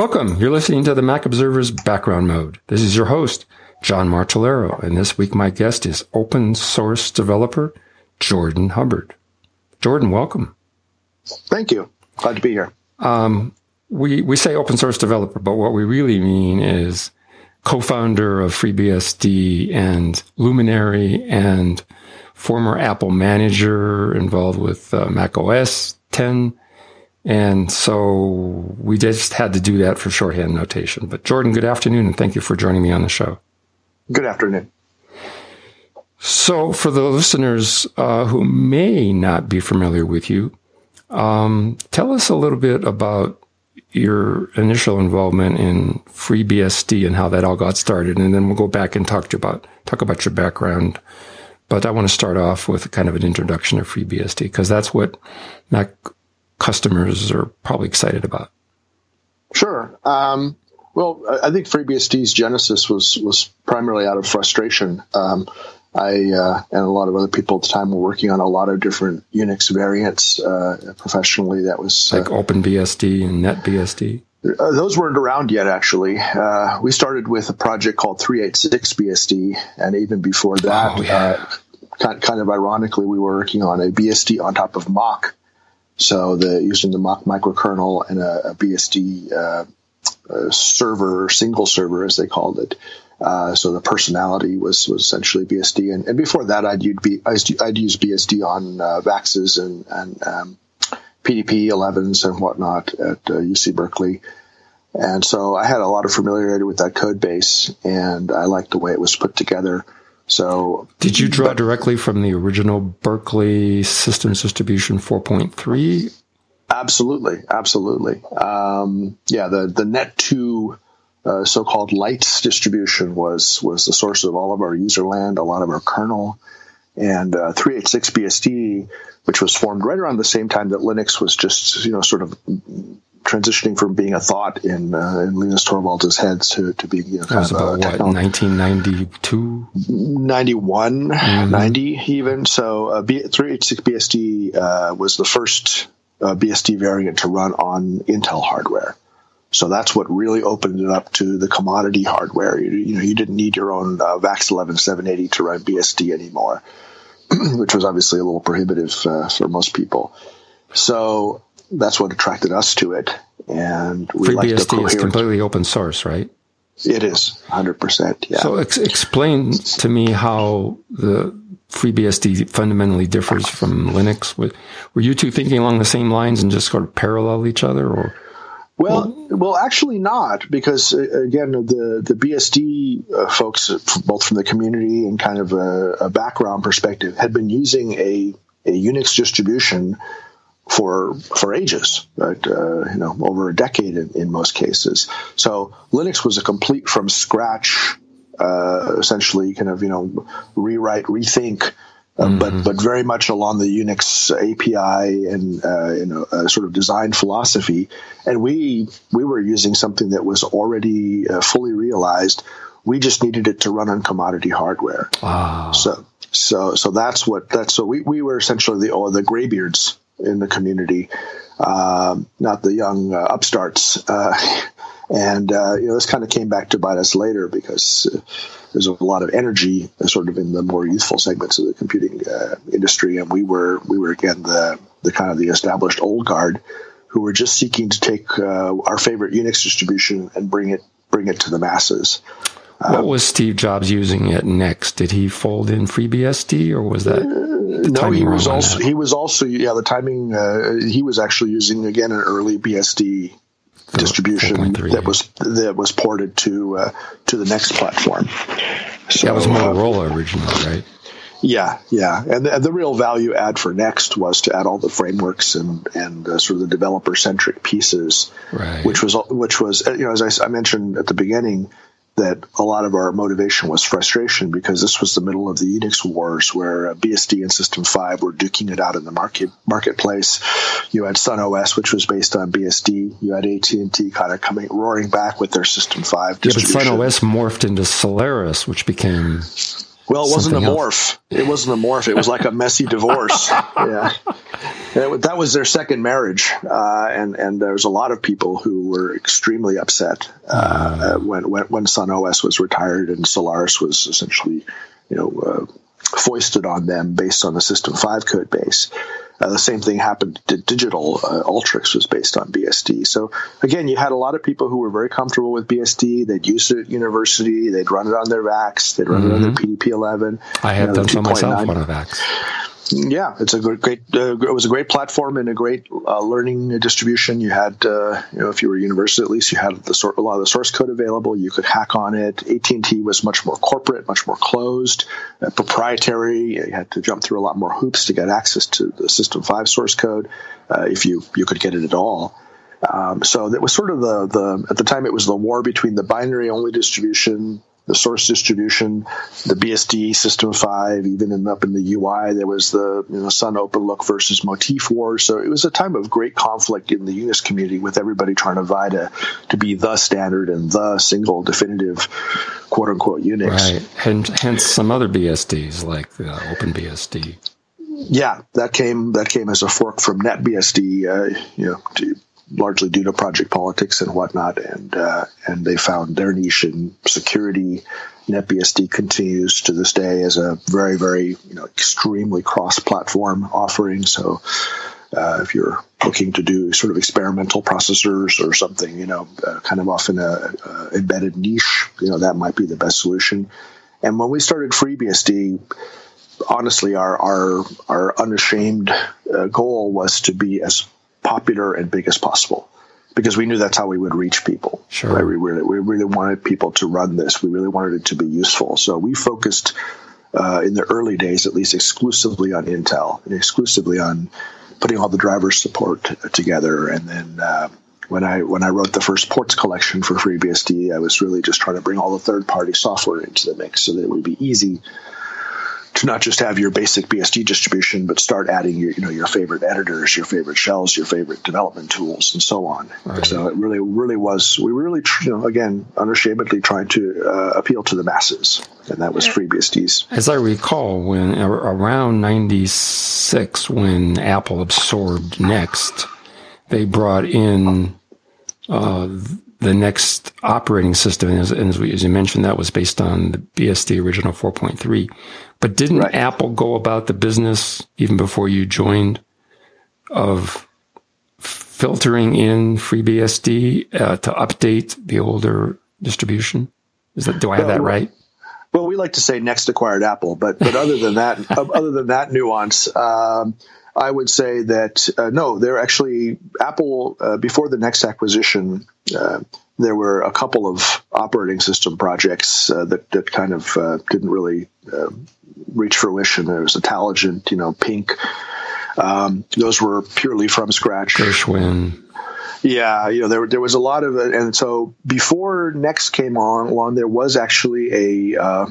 Welcome. You're listening to the Mac Observer's Background Mode. This is your host, John Martellero, and this week my guest is open source developer Jordan Hubbard. Jordan, welcome. Thank you. Glad to be here. We say open source developer, but what we really mean is co-founder of FreeBSD and Luminary and former Apple manager involved with Mac OS 10. And so we just had to do that for shorthand notation. But Jordan, good afternoon, and thank you for joining me on the show. Good afternoon. So for the listeners who may not be familiar with you, tell us a little bit about your initial involvement in FreeBSD and how that all got started, and then we'll go back and talk about your background. But I want to start off with kind of an introduction of FreeBSD, because that's what Mac customers are probably excited about. Sure. Well, I think FreeBSD's genesis was primarily out of frustration. I and a lot of other people at the time were working on a lot of different Unix variants professionally. That was like OpenBSD and NetBSD. Those weren't around yet, actually. We started with a project called 386BSD, and even before that, kind of ironically, we were working on a BSD on top of Mach. So using the Mach microkernel and a BSD server, single server as they called it. So the personality was essentially BSD, and before that I'd use BSD on VAXs and PDP 11s and whatnot at UC Berkeley, and so I had a lot of familiarity with that code base, and I liked the way it was put together. So, did you draw directly from the original Berkeley Systems Distribution 4.3? Absolutely. The Net2 so-called Lights distribution was the source of all of our userland, a lot of our kernel, and 386BSD, which was formed right around the same time that Linux was just sort of transitioning from being a thought in Linus Torvalds' head to being kind of about what, 1992, 91, 90 even. So 386BSD was the first BSD variant to run on Intel hardware. So that's what really opened it up to the commodity hardware. You didn't need your own VAX 11780 to run BSD anymore, which was obviously a little prohibitive for most people. So that's what attracted us to it. And we liked the FreeBSD is completely open source, right? It is 100%. Yeah. So explain to me how the FreeBSD fundamentally differs from Linux. Were you two thinking along the same lines and just sort of parallel each other, or? Well, actually not, because again, the BSD folks, both from the community and kind of a background perspective, had been using a Unix distribution for ages, right? Over a decade in most cases. So Linux was a complete from scratch, essentially kind of rewrite, rethink. But very much along the Unix API and sort of design philosophy, and we were using something that was already fully realized. We just needed it to run on commodity hardware. Wow. So that's so we were essentially the graybeards in the community, not the young upstarts. And this kind of came back to bite us later, because there's a lot of energy sort of in the more youthful segments of the computing industry, and we were again the kind of the established old guard who were just seeking to take our favorite Unix distribution and bring it to the masses. What was Steve Jobs using at Next? Did he fold in FreeBSD, or was that? No, he was also the timing. He was actually using again an early BSD distribution that was ported to the Next platform. So that was Motorola originally, right? Yeah. And the real value add for Next was to add all the frameworks and sort of the developer centric pieces, right. which was as I mentioned at the beginning, that a lot of our motivation was frustration, because this was the middle of the Unix wars, where BSD and System 5 were duking it out in the marketplace. You had Sun OS, which was based on BSD. You had AT&T kind of roaring back with their System 5 distribution. But Sun OS morphed into Solaris, which became Well, it wasn't a morph. It wasn't a morph. It was like a messy divorce. Yeah. That was their second marriage, and there was a lot of people who were extremely upset when Sun OS was retired and Solaris was essentially, foisted on them based on the System 5 code base. The same thing happened to Digital. Ultrix was based on BSD. So again, you had a lot of people who were very comfortable with BSD. They'd use it at university. They'd run it on their VAX. They'd run it on their PDP-11. I have done so myself on a VAX. Yeah, it's a great. It was a great platform and a great learning distribution. You had, if you were a university, at least you had a lot of the source code available. You could hack on it. AT&T was much more corporate, much more closed, proprietary. You had to jump through a lot more hoops to get access to the System 5 source code, if you could get it at all. So that was sort of at the time it was the war between the binary only distribution, the source distribution, the BSD System 5, even up in the UI, there was the Sun OpenLook versus Motif war. So it was a time of great conflict in the Unix community, with everybody trying to vie to be the standard and the single definitive quote unquote Unix. Right, and hence some other BSDs like the OpenBSD. Yeah, that came as a fork from NetBSD, largely due to project politics and whatnot, and they found their niche in security. NetBSD continues to this day as a very, very extremely cross-platform offering. So if you're looking to do sort of experimental processors or something, kind of off in a embedded niche, that might be the best solution. And when we started FreeBSD, honestly, our unashamed goal was to be as popular and big as possible, because we knew that's how we would reach people. Sure. Right? We really wanted people to run this. We really wanted it to be useful. So we focused in the early days, at least, exclusively on Intel and exclusively on putting all the driver support together. And then when I wrote the first ports collection for FreeBSD, I was really just trying to bring all the third-party software into the mix so that it would be easy to not just have your basic BSD distribution, but start adding your favorite editors, your favorite shells, your favorite development tools, and so on. Right. So it really was. We were really, again, unashamedly trying to appeal to the masses, and that was FreeBSD's. As I recall, when around '96, when Apple absorbed Next, they brought in the Next operating system, and as you mentioned, that was based on the BSD original 4.3. But didn't Apple go about the business, even before you joined, of filtering in FreeBSD to update the older distribution? Do I have that right? Well, we like to say Next acquired Apple, but other than that, nuance, I would say that no, they're actually Apple before the Next acquisition. There were a couple of operating system projects that kind of didn't really reach fruition. There was Intelligent, Pink. Those were purely from scratch. Gershwin. Yeah, there was a lot of it, and so before Next came along, there was actually a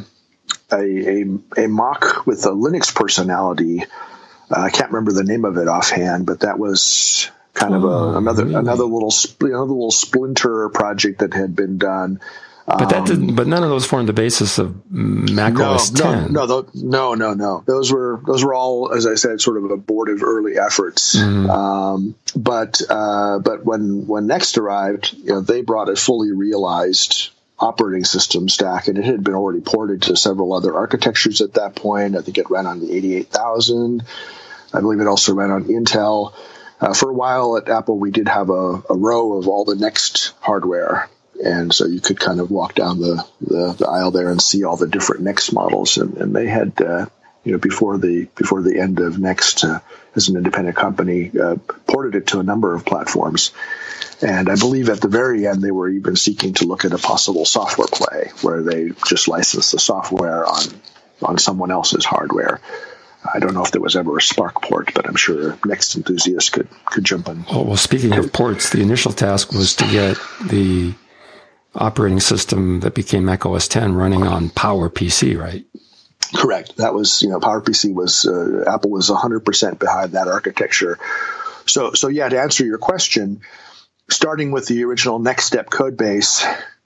mock with a Linux personality. I can't remember the name of it offhand, but that was kind of another little splinter project that had been done. But none of those formed the basis of Mac OS 10. No. Those were all, as I said, sort of abortive early efforts. But when Next arrived, they brought a fully realized operating system stack, and it had been already ported to several other architectures at that point. I think it ran on the 88,000. I believe it also ran on Intel. For a while at Apple, we did have a row of all the Next hardware. And so you could kind of walk down the aisle there and see all the different Next models. And they had, before the end of Next as an independent company, ported it to a number of platforms. And I believe at the very end, they were even seeking to look at a possible software play where they just licensed the software on someone else's hardware. I don't know if there was ever a Spark port, but I'm sure Next enthusiasts could jump in. Oh, well, speaking of ports, the initial task was to get the operating system that became Mac OS 10 running on PowerPC, right? Correct. That was, PowerPC was, Apple was 100% behind that architecture. So yeah, to answer your question, starting with the original Next Step code base,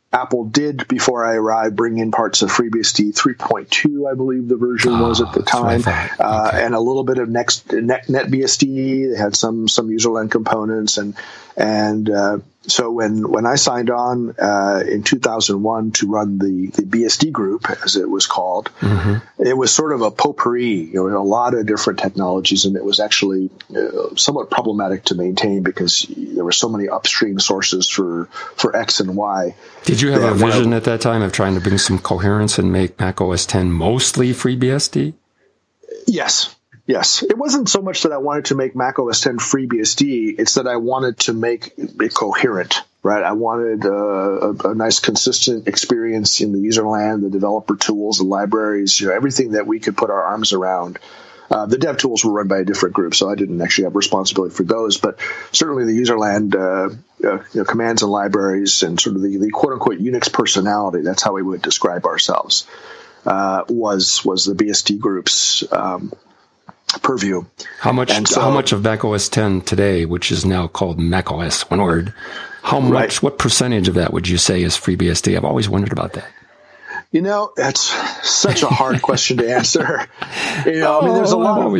Apple did, before I arrived, bring in parts of FreeBSD 3.2, I believe the version was at the time, and a little bit of NetBSD. They had some userland components, and so when I signed on in 2001 to run the BSD group, as it was called, it was sort of a potpourri, a lot of different technologies, and it was actually somewhat problematic to maintain because there were so many upstream sources for X and Y. Did you have a vision at that time of trying to bring some coherence and make Mac OS X mostly FreeBSD? Yes. It wasn't so much that I wanted to make Mac OS X FreeBSD. It's that I wanted to make it coherent, right? I wanted a nice, consistent experience in the user land, the developer tools, the libraries, everything that we could put our arms around. The dev tools were run by a different group, so I didn't actually have responsibility for those. But certainly the user land, commands and libraries, and sort of the quote-unquote Unix personality, that's how we would describe ourselves, was the BSD group's purview. How much of Mac OS X today, which is now called Mac OS, one word, what percentage of that would you say is FreeBSD? I've always wondered about that. That's such a hard question to answer. There's a lot of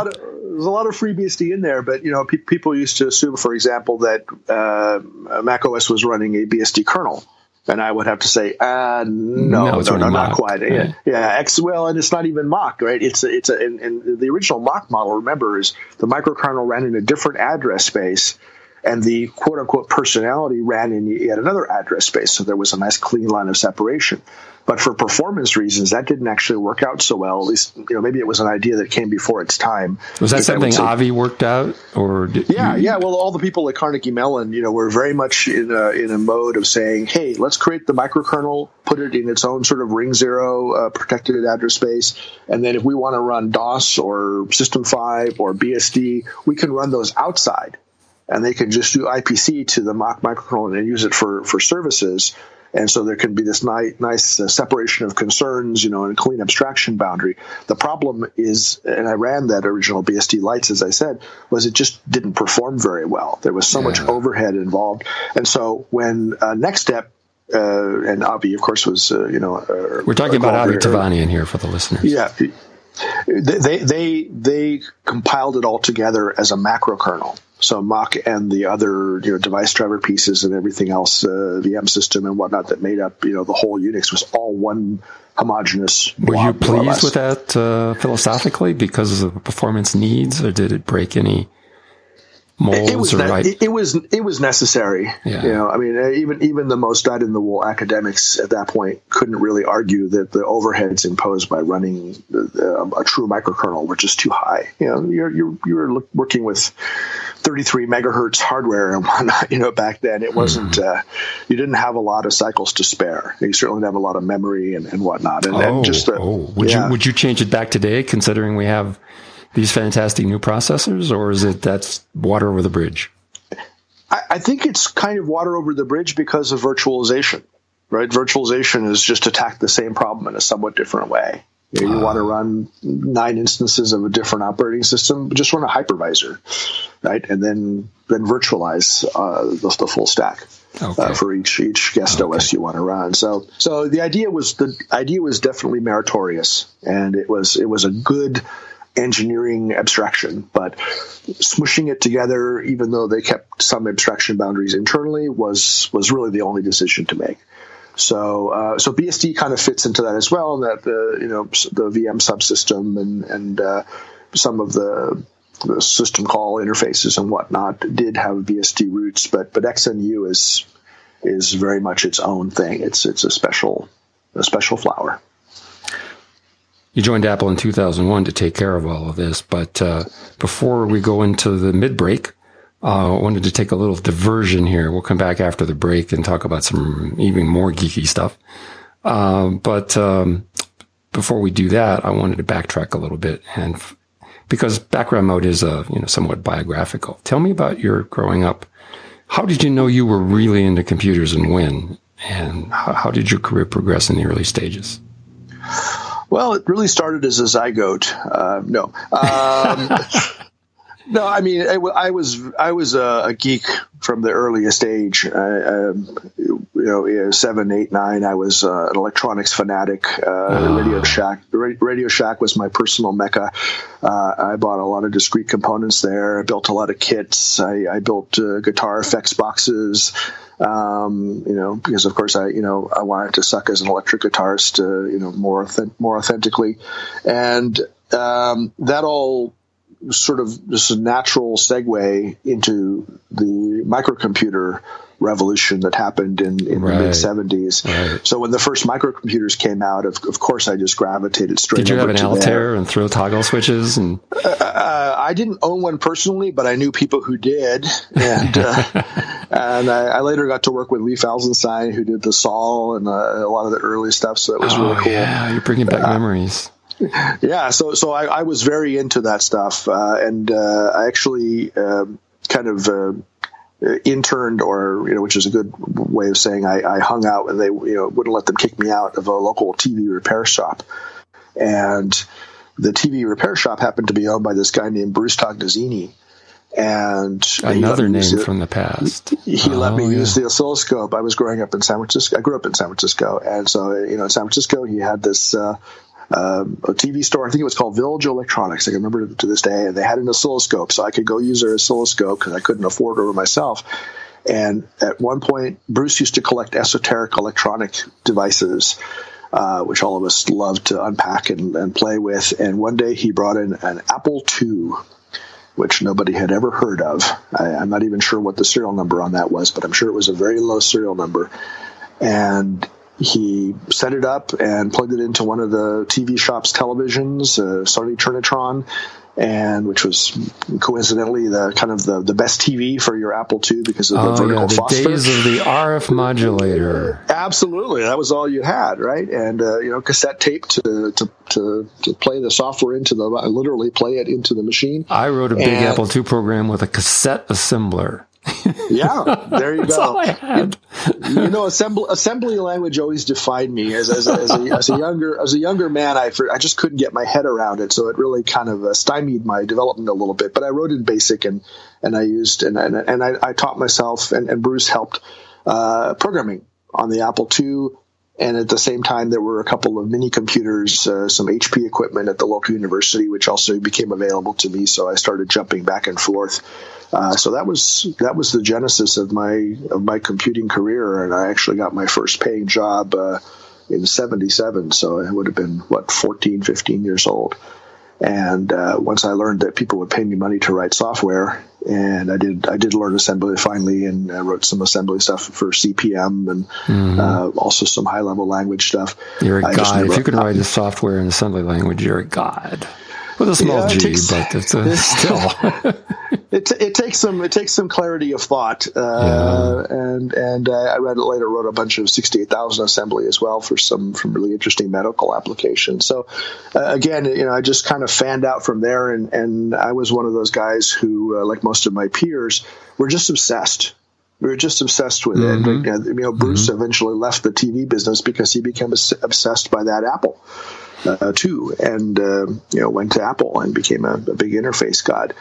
FreeBSD in there, but people used to assume, for example, that Mac OS was running a BSD kernel. And I would have to say, no, not quite. Right? Yeah. Well, and it's not even Mach, right? And the original Mach model, remember, is the microkernel ran in a different address space, and the quote unquote personality ran in yet another address space. So there was a nice clean line of separation. But for performance reasons, that didn't actually work out so well. At least, maybe it was an idea that came before its time. Was that something Avi worked out, or? Yeah. Well, all the people at Carnegie Mellon, were very much in a mode of saying, "Hey, let's create the microkernel, put it in its own sort of ring zero protected address space, and then if we want to run DOS or System 5 or BSD, we can run those outside, and they can just do IPC to the Mach microkernel and use it for services." And so there can be this nice separation of concerns, and a clean abstraction boundary. The problem is, and I ran that original BSD Lights, as I said, was it just didn't perform very well. There was so much overhead involved. And so when Next Step, and Avi, of course, was, we're talking about Avi Tavanian here for the listeners. Yeah. They compiled it all together as a macro kernel. So Mach and the other device driver pieces and everything else, VM system and whatnot that made up the whole Unix was all one homogeneous blob. Were you pleased with that philosophically because of the performance needs, or did it break any molds? It was necessary. Yeah. Even the most dyed-in-the-wool academics at that point couldn't really argue that the overheads imposed by running a true microkernel were just too high. You were working with 33 megahertz hardware and whatnot. Back then it wasn't. You didn't have a lot of cycles to spare. You certainly didn't have a lot of memory and whatnot. Would you change it back today, considering we have these fantastic new processors, or is that's water over the bridge? I think it's kind of water over the bridge because of virtualization, right? Virtualization is just attack the same problem in a somewhat different way. You want to run 9 instances of a different operating system, just run a hypervisor, right? And then virtualize the full stack for each guest OS you want to run. So the idea was definitely meritorious, and it was a good engineering abstraction, but smushing it together, even though they kept some abstraction boundaries internally, was really the only decision to make. So BSD kind of fits into that as well, and that the VM subsystem and some of the system call interfaces and whatnot did have BSD roots, but XNU is very much its own thing. It's a special flower. You joined Apple in 2001 to take care of all of this, but before we go into the mid-break, I wanted to take a little diversion here. We'll come back after the break and talk about some even more geeky stuff. But before we do that, I wanted to backtrack a little bit, and because background mode is somewhat biographical. Tell me about your growing up. How did you know you were really into computers, and when? And how did your career progress in the early stages? Well, it really started as a zygote. No. No, I mean, I was a geek from the earliest age. 7, 8, 9, I was an electronics fanatic. Radio Shack was my personal mecca. I bought a lot of discrete components there. I built a lot of kits. I built guitar effects boxes. Because of course I wanted to suck as an electric guitarist, more authentically, and that all sort of just a natural segue into the microcomputer revolution that happened in the mid 70s. Right. So when the first microcomputers came out, of course, I just gravitated straight. Did you over have an Altair and throw toggle switches? And I didn't own one personally, but I knew people who did, and and I later got to work with Lee Falsenstein, who did the Sol and a lot of the early stuff. So it was really cool. Yeah, you're bringing back memories. Yeah, so I was very into that stuff, and I actually kind of interned, or which is a good way of saying I hung out, and they wouldn't let them kick me out of a local TV repair shop, and the TV repair shop happened to be owned by this guy named Bruce Tognazzini. And another name from the past. He let me use the oscilloscope. I was growing up in San Francisco. I grew up in San Francisco, and so in San Francisco he had this a TV store. I think it was called Village Electronics. I can remember it to this day. And they had an oscilloscope, so I could go use their oscilloscope because I couldn't afford it over myself. And at one point, Bruce used to collect esoteric electronic devices, which all of us loved to unpack and play with. And one day he brought in an Apple II, which nobody had ever heard of. I'm not even sure what the serial number on that was, but I'm sure it was a very low serial number. And he set it up and plugged it into one of the TV shop's televisions, Sony Trinitron, and which was coincidentally the best TV for your Apple II because of the vertical phosphor. The days of the RF modulator. Absolutely, that was all you had, right? And cassette tape to play the software literally play it into the machine. I wrote a big Apple II program with a cassette assembler. Yeah, there you That's go. all I had. Assembly language always defied me as a younger man. I just couldn't get my head around it, so it really kind of stymied my development a little bit. But I wrote in BASIC and I used and I taught myself, and Bruce helped programming on the Apple II. And at the same time, there were a couple of mini computers, some HP equipment at the local university, which also became available to me. So I started jumping back and forth. So that was the genesis of my computing career, and I actually got my first paying job in 77. So I would have been 14, 15 years old. And once I learned that people would pay me money to write software, and I did learn assembly finally, and I wrote some assembly stuff for CPM and also some high level language stuff. You're a god. If you can write a software in assembly language, you're a god. With a small g, but it's still. It takes some clarity of thought, and I wrote a bunch of 68,000 assembly as well for some really interesting medical applications. So again, I just kind of fanned out from there, and I was one of those guys who, like most of my peers, were just obsessed. We were just obsessed with it. Bruce eventually left the TV business because he became obsessed by that Apple. Too, and went to Apple and became a big interface god.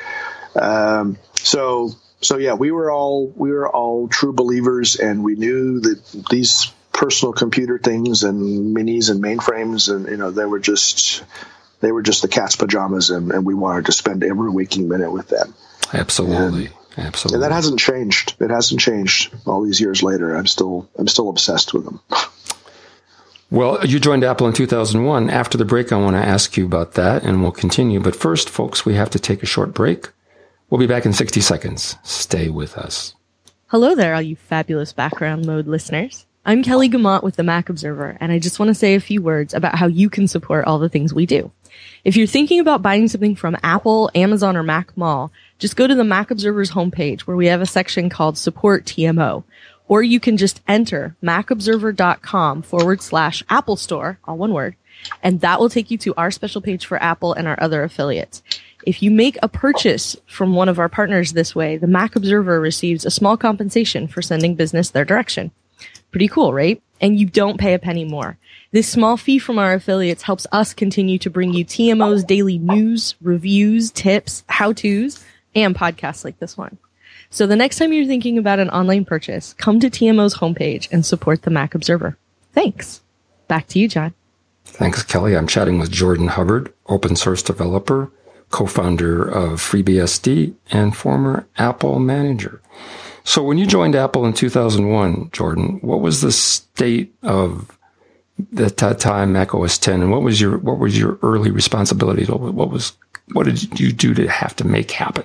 So yeah, we were all true believers, and we knew that these personal computer things and minis and mainframes, and they were just the cat's pajamas, and we wanted to spend every waking minute with them. Absolutely. And that hasn't changed. It hasn't changed all these years later. I'm still obsessed with them. Well, you joined Apple in 2001. After the break, I want to ask you about that, and we'll continue. But first, folks, we have to take a short break. We'll be back in 60 seconds. Stay with us. Hello there, all you fabulous background mode listeners. I'm Kelly Guimont with the Mac Observer, and I just want to say a few words about how you can support all the things we do. If you're thinking about buying something from Apple, Amazon, or Mac Mall, just go to the Mac Observer's homepage where we have a section called Support TMO. Or you can just enter macobserver.com/Apple Store, all one word, and that will take you to our special page for Apple and our other affiliates. If you make a purchase from one of our partners this way, the Mac Observer receives a small compensation for sending business their direction. Pretty cool, right? And you don't pay a penny more. This small fee from our affiliates helps us continue to bring you TMO's daily news, reviews, tips, how-tos, and podcasts like this one. So the next time you're thinking about an online purchase, come to TMO's homepage and support the Mac Observer. Thanks. Back to you, John. Thanks, Kelly. I'm chatting with Jordan Hubbard, open source developer, co-founder of FreeBSD, and former Apple manager. So when you joined Apple in 2001, Jordan, what was the state of the time Mac OS X, and what was your early responsibilities? What did you do to have to make happen?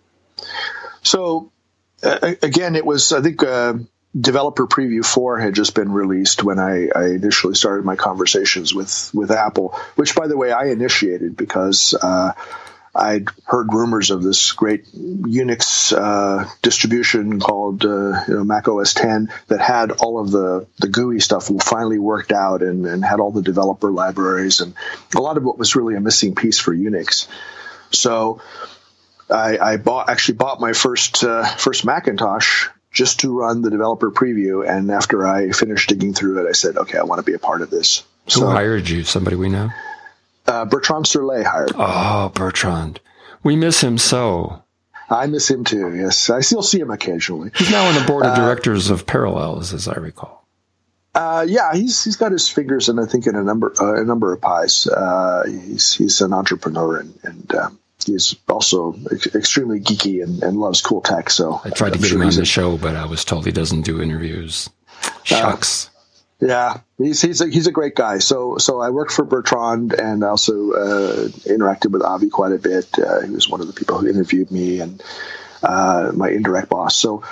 So again, it was, I think, Developer Preview 4 had just been released when I initially started my conversations with Apple, which, by the way, I initiated because I'd heard rumors of this great Unix distribution called Mac OS X that had all of the GUI stuff finally worked out and had all the developer libraries and a lot of what was really a missing piece for Unix. So I bought my first Macintosh just to run the Developer Preview, and after I finished digging through it, I said, okay, I want to be a part of this. Who hired you? Somebody we know? Bertrand Serlet hired me. Oh, Bertrand. We miss him so. I miss him too, yes. I still see him occasionally. He's now on the board of directors of Parallels, as I recall. Yeah, he's got his fingers in, I think, in a number of pies. He's an entrepreneur, and he's also extremely geeky and loves cool tech. So I tried to get him on the show, but I was told he doesn't do interviews. Shucks. Yeah, he's a great guy. So I worked for Bertrand and also interacted with Avi quite a bit. He was one of the people who interviewed me and my indirect boss. So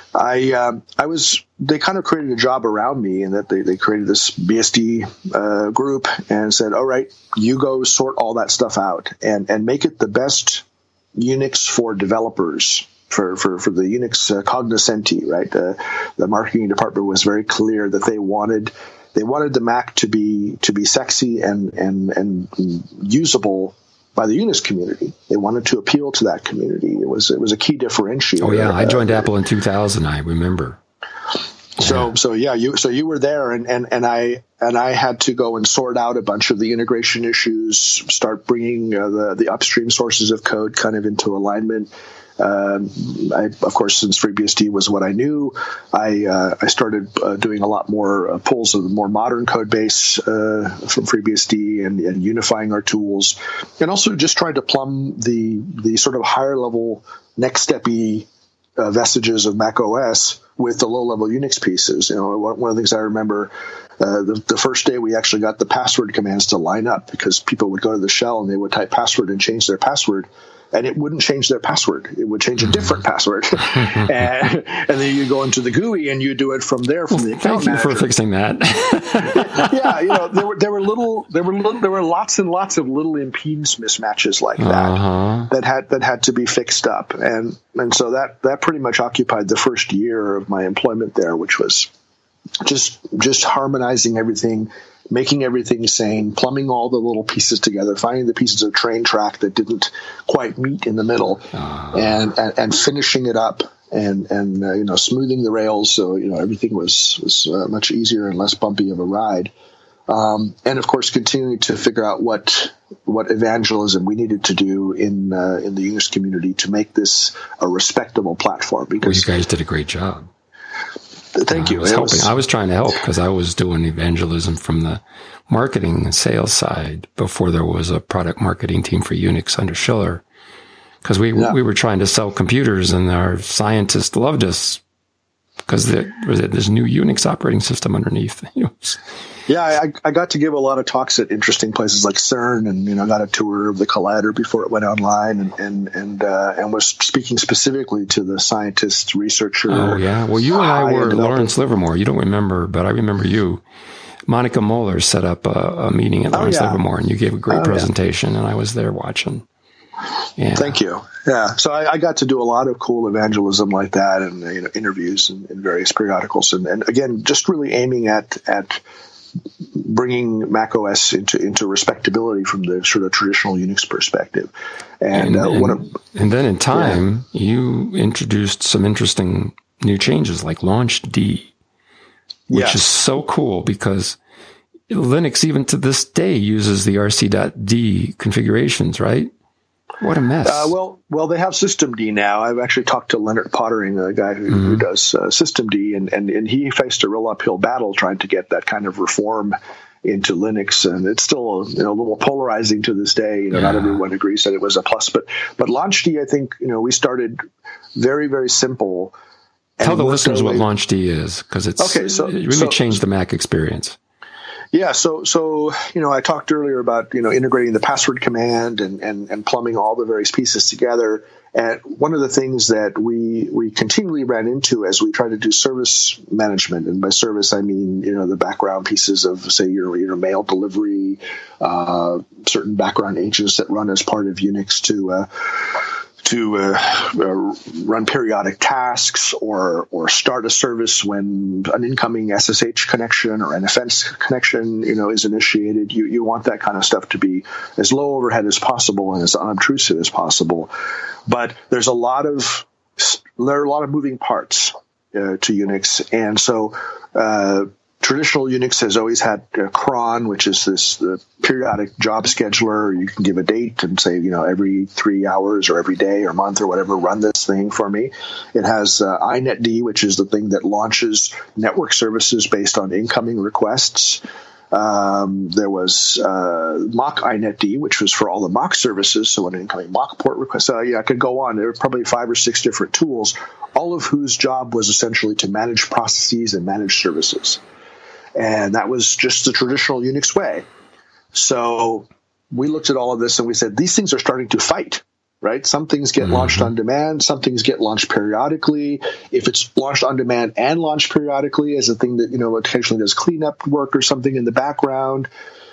they kind of created a job around me in that they created this BSD group and said, all right, you go sort all that stuff out and make it the best Unix for developers. For the Unix cognoscenti, right? The marketing department was very clear that they wanted the Mac to be sexy and usable by the Unix community. They wanted to appeal to that community. It was a key differentiator. Oh yeah, I joined Apple in 2000. I remember. So you were there, and I had to go and sort out a bunch of the integration issues, start bringing the upstream sources of code kind of into alignment. Of course, since FreeBSD was what I knew, I started doing a lot more pulls of the more modern code base from FreeBSD and unifying our tools, and also just trying to plumb the sort of higher level next steppy vestiges of Mac OS with the low level Unix pieces. One of the things I remember. The first day we actually got the password commands to line up because people would go to the shell and they would type password and change their password. And it wouldn't change their password. It would change a different password. and then you go into the GUI and you do it from there from the account Thank you for fixing that. Yeah, there were lots and lots of little impedance mismatches like that that had to be fixed up. And so that pretty much occupied the first year of my employment there, which was just harmonizing everything, making everything sane, plumbing all the little pieces together, finding the pieces of train track that didn't quite meet in the middle, and finishing it up and smoothing the rails so everything was much easier and less bumpy of a ride. And of course, continuing to figure out what evangelism we needed to do in the Unix community to make this a respectable platform. Because you guys did a great job. Thank you. I was trying to help because I was doing evangelism from the marketing and sales side before there was a product marketing team for Unix under Schiller. Because we were trying to sell computers, and our scientists loved us because there was this new Unix operating system underneath. Yeah, I got to give a lot of talks at interesting places like CERN, and got a tour of the Collider before it went online, and was speaking specifically to the scientists, researcher. Oh yeah, well you and I were Lawrence Livermore. You don't remember, but I remember you. Monica Moeller set up a meeting at Lawrence Livermore, and you gave a great presentation, and I was there watching. Yeah. Thank you. Yeah, so I got to do a lot of cool evangelism like that, and interviews in various periodicals, and again, just really aiming at bringing macOS into respectability from the sort of traditional Unix perspective. And then in time, you introduced some interesting new changes like Launch D, which is so cool because Linux, even to this day, uses the rc.d configurations, right? What a mess. Well, they have systemd now. I've actually talked to Leonard Pottering, the guy who does systemd, and he faced a real uphill battle trying to get that kind of reform into Linux, and it's still a little polarizing to this day. Not everyone agrees that it was a plus, but LaunchD, I think we started very, very simple. Tell the listeners what LaunchD is, because it really changed the Mac experience. Yeah, so I talked earlier about integrating the password command and plumbing all the various pieces together. And one of the things that we continually ran into as we try to do service management, and by service I mean the background pieces of, say, your mail delivery, certain background agents that run as part of Unix to run periodic tasks or start a service when an incoming SSH connection or NFS connection is initiated. You want that kind of stuff to be as low overhead as possible and as unobtrusive as possible. But there are a lot of moving parts to Unix, and so traditional Unix has always had cron, which is the periodic job scheduler. You can give a date and say, every 3 hours or every day or month or whatever, run this thing for me. It has inetd, which is the thing that launches network services based on incoming requests. There was mock inetd, which was for all the mock services. So when an incoming mock port request, I could go on. There were probably 5 or 6 different tools, all of whose job was essentially to manage processes and manage services. And that was just the traditional Unix way. So we looked at all of this and we said, these things are starting to fight, right? Some things get launched on demand. Some things get launched periodically. If it's launched on demand and launched periodically as a thing that, occasionally does cleanup work or something in the background,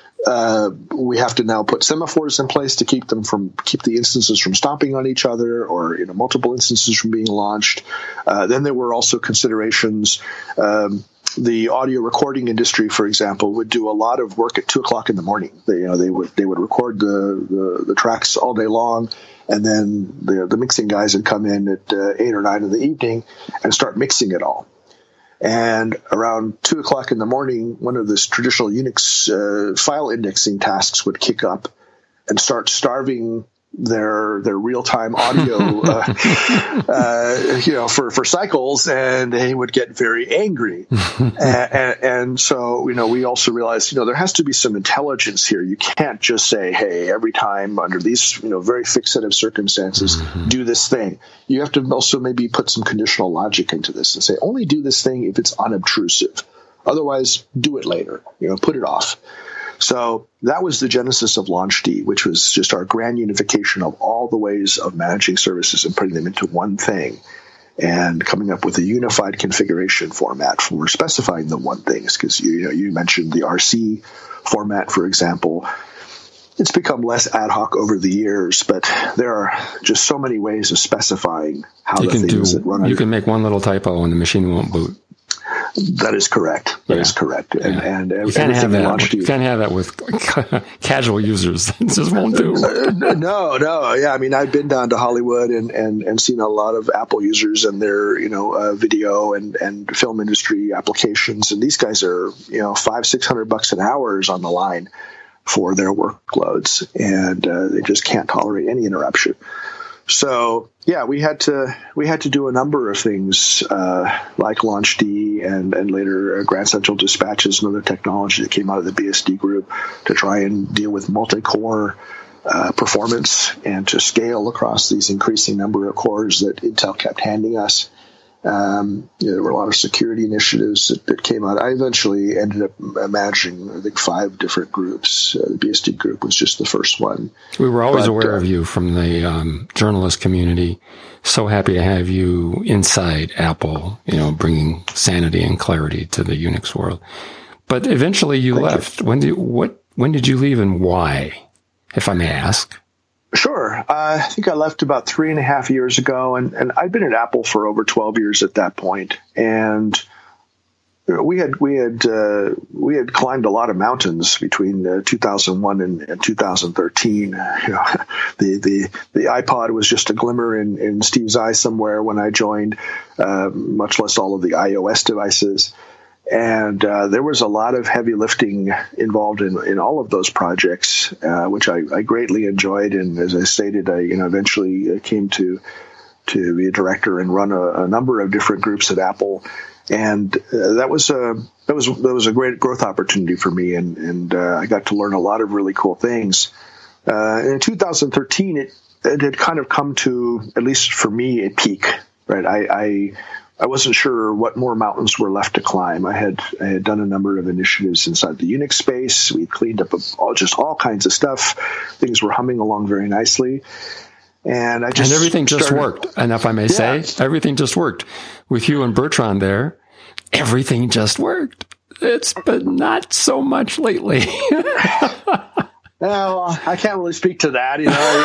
we have to now put semaphores in place to keep the instances from stomping on each other, or multiple instances from being launched. Then there were also considerations. The audio recording industry, for example, would do a lot of work at 2:00 in the morning. They would record the tracks all day long, and then the mixing guys would come in at 8 or 9 in the evening and start mixing it all. And around 2:00 in the morning, one of the traditional Unix file indexing tasks would kick up and start starving their real-time audio for cycles, and they would get very angry. and so we also realized there has to be some intelligence here. You can't just say, hey, every time under these very fixed set of circumstances, do this thing. You have to also maybe put some conditional logic into this and say, only do this thing if it's unobtrusive. Otherwise, do it later. Put it off. So that was the genesis of LaunchD, which was just our grand unification of all the ways of managing services and putting them into one thing, and coming up with a unified configuration format for specifying the one things. Because you mentioned the RC format, for example. It's become less ad hoc over the years, but there are just so many ways of specifying how the things that run. You can make one little typo and the machine won't boot. That is correct. That is correct. And you can't have that. You can't have that with casual users. It just won't do. No. Yeah, I mean, I've been down to Hollywood and seen a lot of Apple users and their video and film industry applications, and these guys are $500-600 an hour is on the line for their workloads, and they just can't tolerate any interruption. So yeah, we had to do a number of things like LaunchD and later Grand Central Dispatches and other technology that came out of the BSD group to try and deal with multi-core performance and to scale across these increasing number of cores that Intel kept handing us. There were a lot of security initiatives that came out. I eventually ended up managing, I think, 5 different groups. The BSD group was just the first one. We were always aware of you from the journalist community. So happy to have you inside Apple, bringing sanity and clarity to the Unix world. But eventually you left. When did you leave and why, if I may ask? Sure. I think I left about 3.5 years ago, and I'd been at Apple for over 12 years at that point. And we had climbed a lot of mountains between 2001 and 2013. The iPod was just a glimmer in Steve's eye somewhere when I joined, much less all of the iOS devices. And there was a lot of heavy lifting involved in all of those projects, which I greatly enjoyed. And as I stated, I eventually came to be a director and run a number of different groups at Apple. And that was a great growth opportunity for me, and I got to learn a lot of really cool things. In 2013, it had kind of come to, at least for me, a peak. Right, I wasn't sure what more mountains were left to climb. I had done a number of initiatives inside the Unix space. We cleaned up all kinds of stuff. Things were humming along very nicely. And everything just worked. And if I may say, everything just worked. With you and Bertrand there, everything just worked. But not so much lately. Well, I can't really speak to that.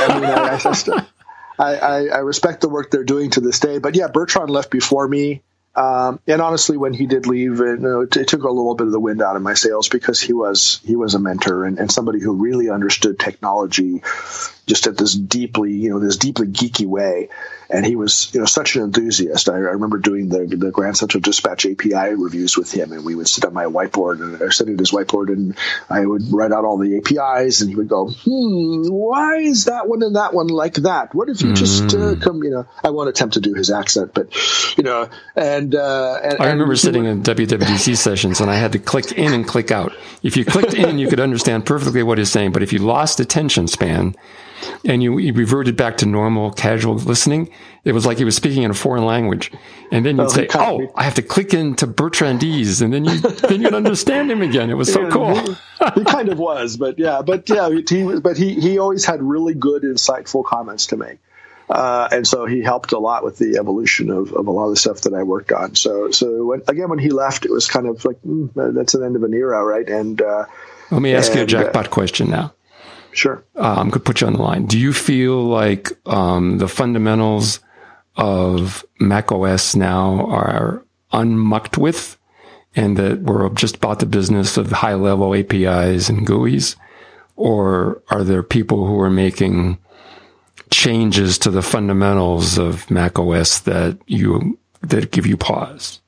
I respect the work they're doing to this day. But yeah, Bertrand left before me. And honestly, when he did leave, it took a little bit of the wind out of my sails, because he was a mentor and somebody who really understood technology just at this deeply geeky way. And he was, such an enthusiast. I remember doing the Grand Central Dispatch API reviews with him, and we would sit on my whiteboard or sit at his whiteboard, and I would write out all the APIs, and he would go, why is that one and that one like that? What if you just come, I won't attempt to do his accent, but, and I remember sitting in WWDC sessions, and I had to click in and click out. If you clicked in, you could understand perfectly what he's saying, but if you lost attention span, and you reverted back to normal, casual listening, it was like he was speaking in a foreign language. And then you'd say, I have to click into Bertrandese, and then you'd understand him again. It was so cool. He kind of was, but he always had really good, insightful comments to make. And so he helped a lot with the evolution of a lot of the stuff that I worked on. So when he left, it was kind of like, that's an end of an era, right? And let me ask you a jackpot question now. Sure. I'm going to put you on the line. Do you feel like the fundamentals of macOS now are unmucked with, and that we're just about the business of high-level APIs and GUIs? Or are there people who are making changes to the fundamentals of macOS that give you pause?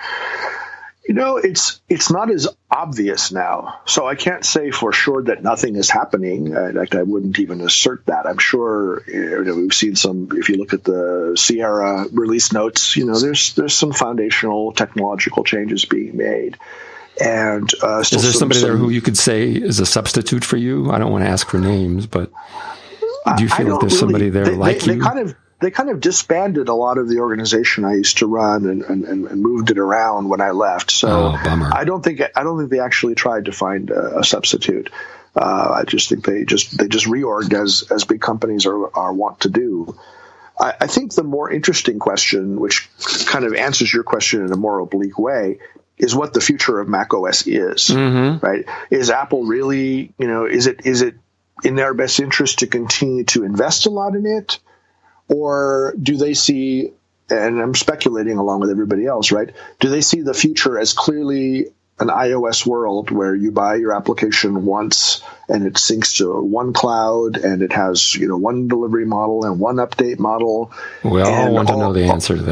It's not as obvious now, so I can't say for sure that nothing is happening. In fact, I wouldn't even assert that. I'm sure we've seen some. If you look at the Sierra release notes, there's some foundational technological changes being made. And is there somebody there who you could say is a substitute for you? I don't want to ask for names, but do you feel like there's somebody there like you? They kind of disbanded a lot of the organization I used to run and moved it around when I left. So bummer. I don't think they actually tried to find a substitute. I just think they just reorged as big companies are wont to do. I think the more interesting question, which kind of answers your question in a more oblique way, is what the future of macOS is. Right? Is Apple really, is it in their best interest to continue to invest a lot in it? Or do they see, and I'm speculating along with everybody else, right? Do they see the future as clearly an iOS world where you buy your application once and it syncs to one cloud and it has, one delivery model and one update model? We all want to know the answer to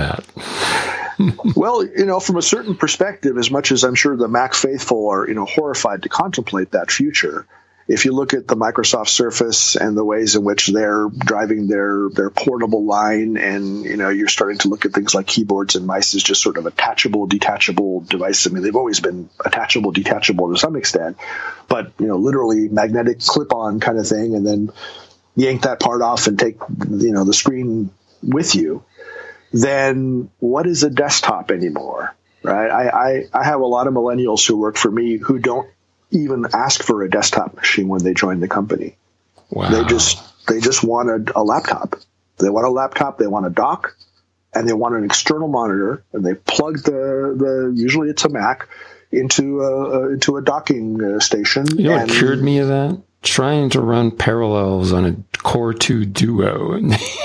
that. Well, from a certain perspective, as much as I'm sure the Mac faithful are, horrified to contemplate that future, if you look at the Microsoft Surface and the ways in which they're driving their portable line, and you're starting to look at things like keyboards and mice as just sort of attachable, detachable devices. I mean, they've always been attachable, detachable to some extent, but literally magnetic clip-on kind of thing, and then yank that part off and take the screen with you. Then what is a desktop anymore? Right? I have a lot of millennials who work for me who don't even ask for a desktop machine when they join the company. Wow. They just want a laptop. They want a laptop, they want a dock, and they want an external monitor, and they plug the usually it's a Mac into a docking station. You know what cured me of that? Trying to run Parallels on a Core 2 Duo.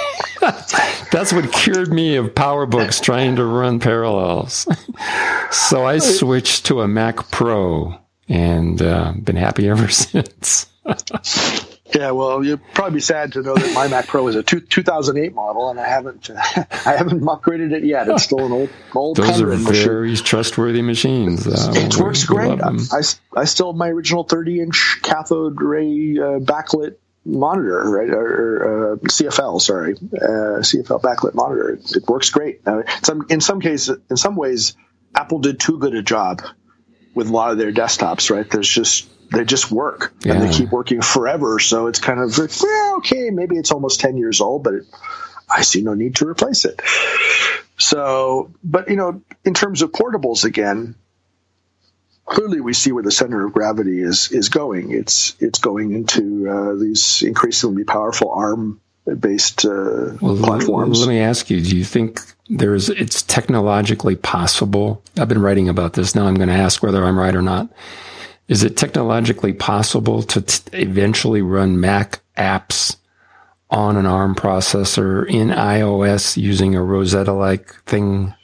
That's what cured me of PowerBooks, trying to run Parallels. So I switched to a Mac Pro and been happy ever since. Yeah, well, you'd probably be sad to know that my Mac Pro is a 2008 model, and I haven't upgraded it yet. It's still an old. Those are machine. very trustworthy machines. It works great. I still have my original 30-inch cathode ray backlit monitor, right? Or CFL, sorry, CFL backlit monitor. It works great. In some ways, Apple did too good a job with a lot of their desktops, right? They just work, and they keep working forever. So it's kind of, well, okay, maybe it's almost 10 years old, but I see no need to replace it. So, but in terms of portables, again, clearly we see where the center of gravity is going. It's going into these increasingly powerful ARM-based platforms. Let me ask you: do you think it's technologically possible? I've been writing about this. Now I'm going to ask whether I'm right or not. Is it technologically possible to eventually run Mac apps on an ARM processor in iOS using a Rosetta-like thing?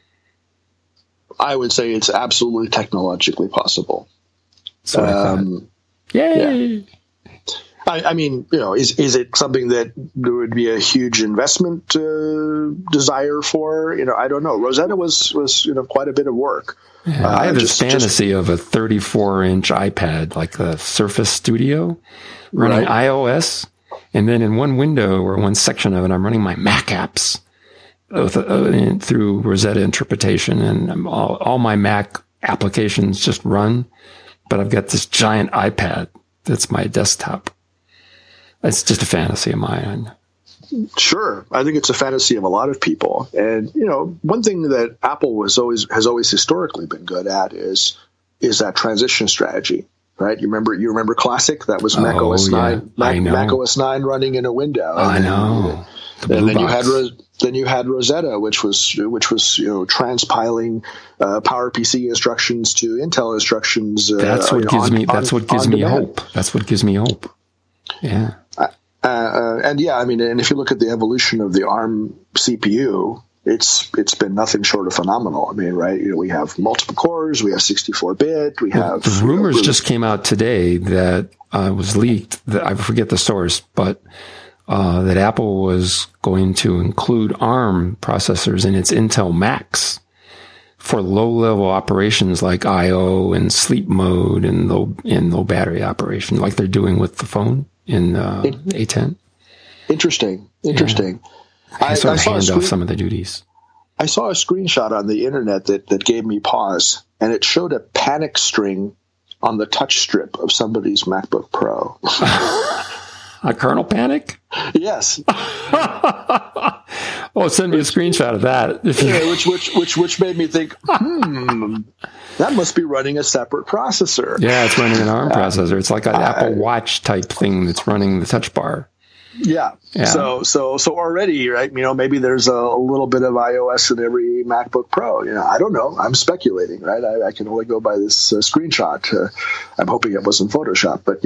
I would say it's absolutely technologically possible. So yay! Yeah. I mean, is it something that there would be a huge investment desire for? I don't know. Rosetta was quite a bit of work. Yeah, I have this fantasy of a 34-inch iPad, like the Surface Studio, running iOS, and then in one window or one section of it, I'm running my Mac apps through Rosetta interpretation, and all my Mac applications just run, but I've got this giant iPad that's my desktop. It's just a fantasy of mine. Sure. I think it's a fantasy of a lot of people. And, one thing that Apple has always historically been good at is that transition strategy, right? You remember Classic? That was Mac OS 9, Mac OS 9 running in a window. I know. And then you had Rosetta, which was transpiling PowerPC instructions to Intel instructions. That's what gives me hope. That's what gives me hope. Yeah. And if you look at the evolution of the ARM CPU, it's been nothing short of phenomenal. I mean, right? We have multiple cores, we have 64-bit, we have. The rumors just came out today that was leaked. I forget the source, but that Apple was going to include ARM processors in its Intel Macs for low-level operations like I/O and sleep mode and low battery operation, like they're doing with the phone in A10. Interesting. Yeah. I sort of hand off some of the duties. I saw a screenshot on the internet that gave me pause, and it showed a panic string on the touch strip of somebody's MacBook Pro. A kernel panic? Yes. Oh, send me a screenshot of that. Yeah, which made me think, that must be running a separate processor. Yeah, it's running an ARM processor. It's like an Apple Watch type thing that's running the touch bar. Yeah. So already, right? Maybe there's a little bit of iOS in every MacBook Pro. I don't know. I'm speculating, right? I can only go by this screenshot. I'm hoping it wasn't Photoshop, but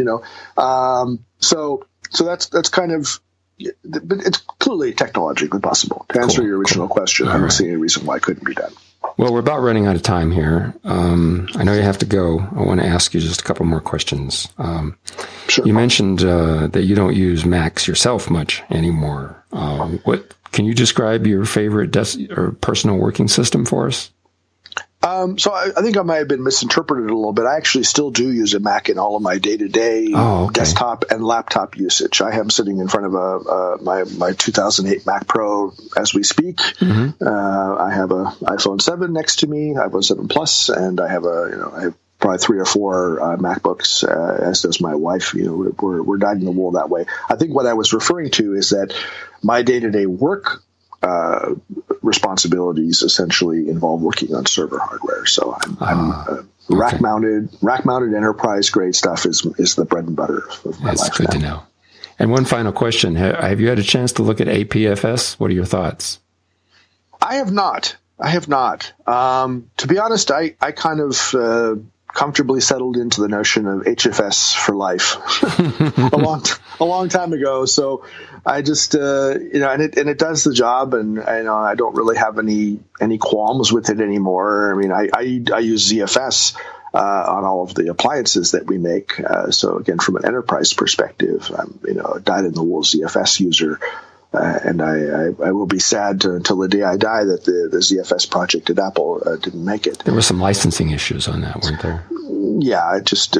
so that's kind of. But it's clearly technologically possible. To answer your original question, I don't see any reason why it couldn't be done. Well, we're about running out of time here. I know you have to go. I want to ask you just a couple more questions. Sure. You mentioned that you don't use Macs yourself much anymore. Can you describe your favorite or personal working system for us? So I think I might have been misinterpreted a little bit. I actually still do use a Mac in all of my day-to-day desktop and laptop usage. I am sitting in front of my 2008 Mac Pro as we speak. Mm-hmm. I have a iPhone 7 next to me, iPhone 7 Plus, and I have I have probably 3 or 4 MacBooks, as does my wife. We're dyed in the wool that way. I think what I was referring to is that my day-to-day work responsibilities essentially involve working on server hardware. So I'm rack mounted enterprise grade stuff is the bread and butter of my life. That's good to know. And one final question: have you had a chance to look at APFS? What are your thoughts? I have not. To be honest, I kind of comfortably settled into the notion of HFS for life a long time ago. So I just, and it does the job, and I don't really have any qualms with it anymore. I mean, I use ZFS on all of the appliances that we make. So again, from an enterprise perspective, I'm a dyed-in-the-wool ZFS user. And I will be sad until the day I die that the ZFS project at Apple didn't make it. There were some licensing issues on that, weren't there? Yeah, just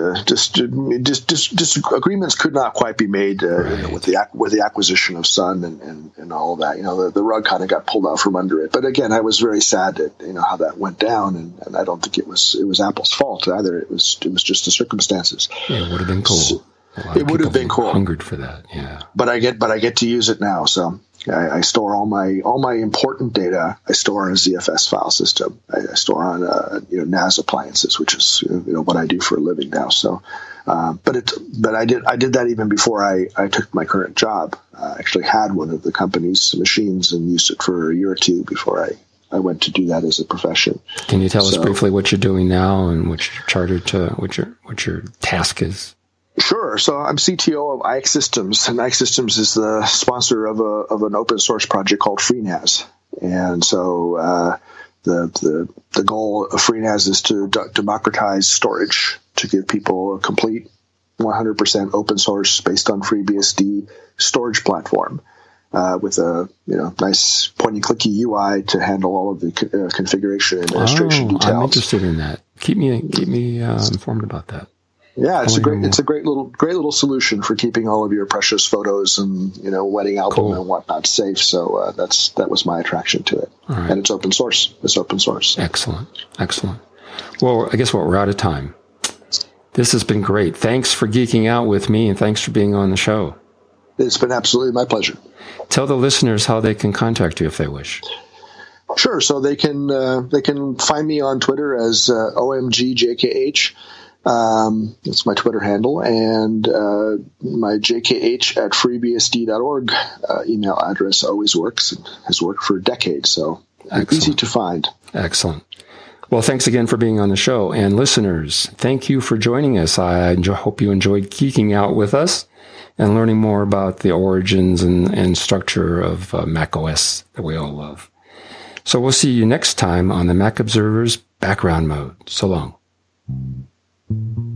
agreements could not quite be made right. with the acquisition of Sun and all of that. The rug kind of got pulled out from under it. But again, I was very sad at how that went down, and I don't think it was Apple's fault either. It was just the circumstances. Yeah, it would have been cool. It would have been cool. Hungered for that, yeah. But I get to use it now. So I store all my important data. I store on a ZFS file system. I store on NAS appliances, which is what I do for a living now. So, but I did that even before I took my current job. I actually had one of the company's machines and used it for a year or two before I went to do that as a profession. Can you tell us briefly what you're doing now and what you're chartered to, what your task is? Sure. So I'm CTO of IX Systems, and IX Systems is the sponsor of an open source project called FreeNAS. And so the goal of FreeNAS is to democratize storage, to give people a complete 100% open source based on FreeBSD storage platform with a nice pointy clicky UI to handle all of the configuration and administration details. I'm interested in that. Keep me informed about that. Yeah, it's a great little solution for keeping all of your precious photos and wedding album and whatnot safe. So that was my attraction to it, right. And it's open source. Excellent. Well, I guess we're out of time. This has been great. Thanks for geeking out with me, and thanks for being on the show. It's been absolutely my pleasure. Tell the listeners how they can contact you if they wish. Sure. So they can find me on Twitter as OMGJKH. That's my Twitter handle, and my jkh@freebsd.org email address always works and has worked for decades, so easy to find. Excellent. Well, thanks again for being on the show, and listeners, thank you for joining us. I hope you enjoyed geeking out with us and learning more about the origins and structure of Mac OS that we all love. So we'll see you next time on the Mac Observer's Background Mode. So long.